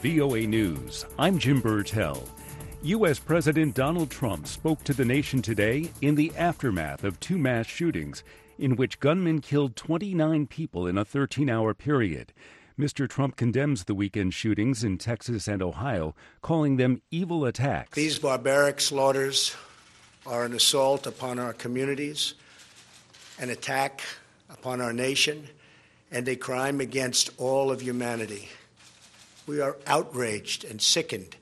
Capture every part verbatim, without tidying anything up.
V O A News. I'm Jim Burtell. U S. President Donald Trump spoke to the nation today in the aftermath of two mass shootings in which gunmen killed twenty-nine people in a thirteen-hour period. Mister Trump condemns the weekend shootings in Texas and Ohio, calling them evil attacks. These barbaric slaughters are an assault upon our communities, an attack upon our nation, and a crime against all of humanity. We are outraged and sickened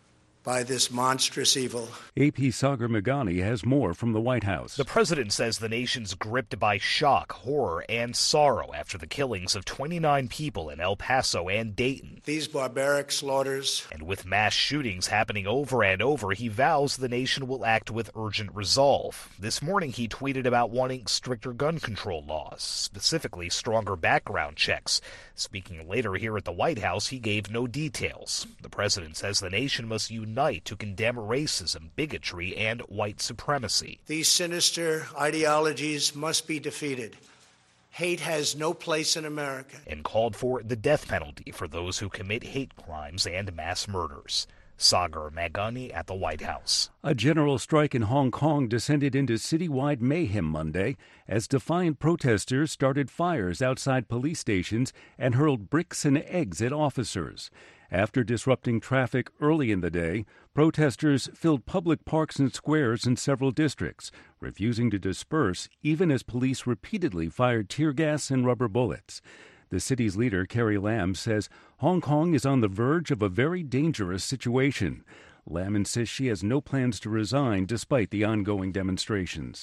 by this monstrous evil. A P Sagar Meghani has more from the White House. The president says the nation's gripped by shock, horror, and sorrow after the killings of twenty-nine people in El Paso and Dayton. These barbaric slaughters. And with mass shootings happening over and over, he vows the nation will act with urgent resolve. This morning, he tweeted about wanting stricter gun control laws, specifically stronger background checks. Speaking later here at the White House, he gave no details. The president says the nation must unite to condemn racism, bigotry, and white supremacy. These sinister ideologies must be defeated. Hate has no place in America. And called for the death penalty for those who commit hate crimes and mass murders. Sagar Meghani at the White House. A general strike in Hong Kong descended into citywide mayhem Monday as defiant protesters started fires outside police stations and hurled bricks and eggs at officers. After disrupting traffic early in the day, protesters filled public parks and squares in several districts, refusing to disperse even as police repeatedly fired tear gas and rubber bullets. The city's leader, Carrie Lam, says Hong Kong is on the verge of a very dangerous situation. Lam insists she has no plans to resign despite the ongoing demonstrations.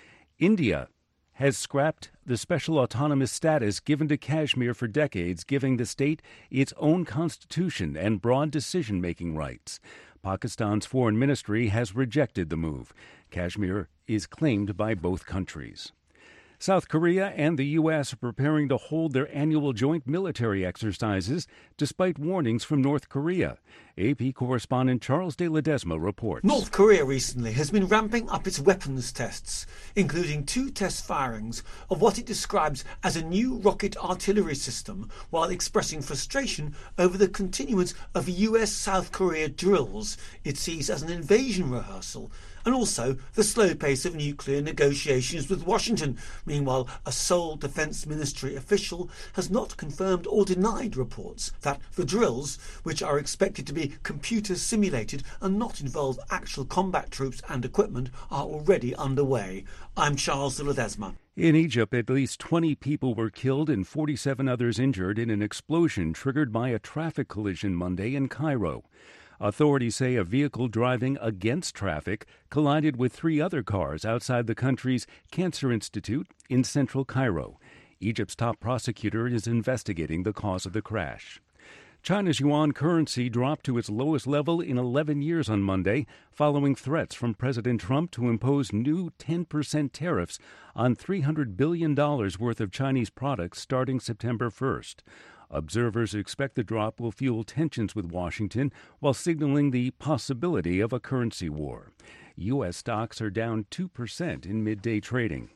India has scrapped the special autonomous status given to Kashmir for decades, giving the state its own constitution and broad decision-making rights. Pakistan's foreign ministry has rejected the move. Kashmir is claimed by both countries. South Korea and the U S are preparing to hold their annual joint military exercises despite warnings from North Korea. A P correspondent Charles de Ledesma reports. North Korea recently has been ramping up its weapons tests, including two test firings of what it describes as a new rocket artillery system, while expressing frustration over the continuance of U S-South Korea drills it sees as an invasion rehearsal, and also the slow pace of nuclear negotiations with Washington. Meanwhile, a Seoul Defense Ministry official has not confirmed or denied reports that the drills, which are expected to be computer simulated and not involve actual combat troops and equipment, are already underway. I'm Charles de Ledesma. In Egypt, at least twenty people were killed and forty-seven others injured in an explosion triggered by a traffic collision Monday in Cairo. Authorities say a vehicle driving against traffic collided with three other cars outside the country's Cancer Institute in central Cairo. Egypt's top prosecutor is investigating the cause of the crash. China's yuan currency dropped to its lowest level in eleven years on Monday, following threats from President Trump to impose new ten percent tariffs on three hundred billion dollars worth of Chinese products starting September first. Observers expect the drop will fuel tensions with Washington while signaling the possibility of a currency war. U S stocks are down two percent in midday trading.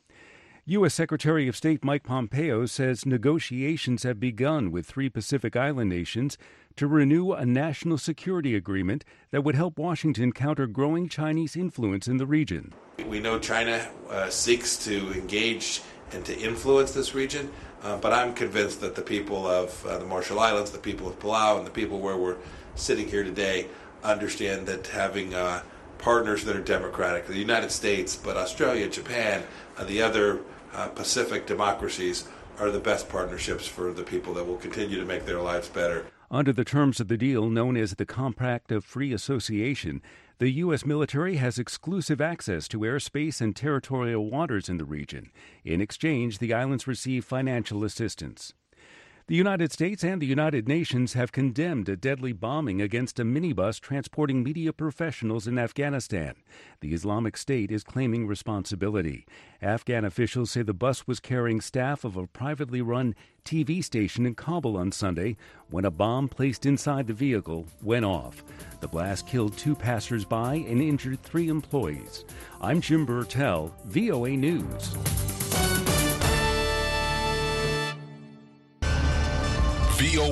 U S. Secretary of State Mike Pompeo says negotiations have begun with three Pacific Island nations to renew a national security agreement that would help Washington counter growing Chinese influence in the region. We know China uh, seeks to engage and to influence this region, uh, but I'm convinced that the people of uh, the Marshall Islands, the people of Palau, and the people where we're sitting here today understand that having uh, partners that are democratic, the United States, but Australia, Japan, uh, the other uh, Pacific democracies are the best partnerships for the people that will continue to make their lives better. Under the terms of the deal, known as the Compact of Free Association, the U S military has exclusive access to airspace and territorial waters in the region. In exchange, the islands receive financial assistance. The United States and the United Nations have condemned a deadly bombing against a minibus transporting media professionals in Afghanistan. The Islamic State is claiming responsibility. Afghan officials say the bus was carrying staff of a privately run T V station in Kabul on Sunday when a bomb placed inside the vehicle went off. The blast killed two passers-by and injured three employees. I'm Jim Burtell, V O A News. V O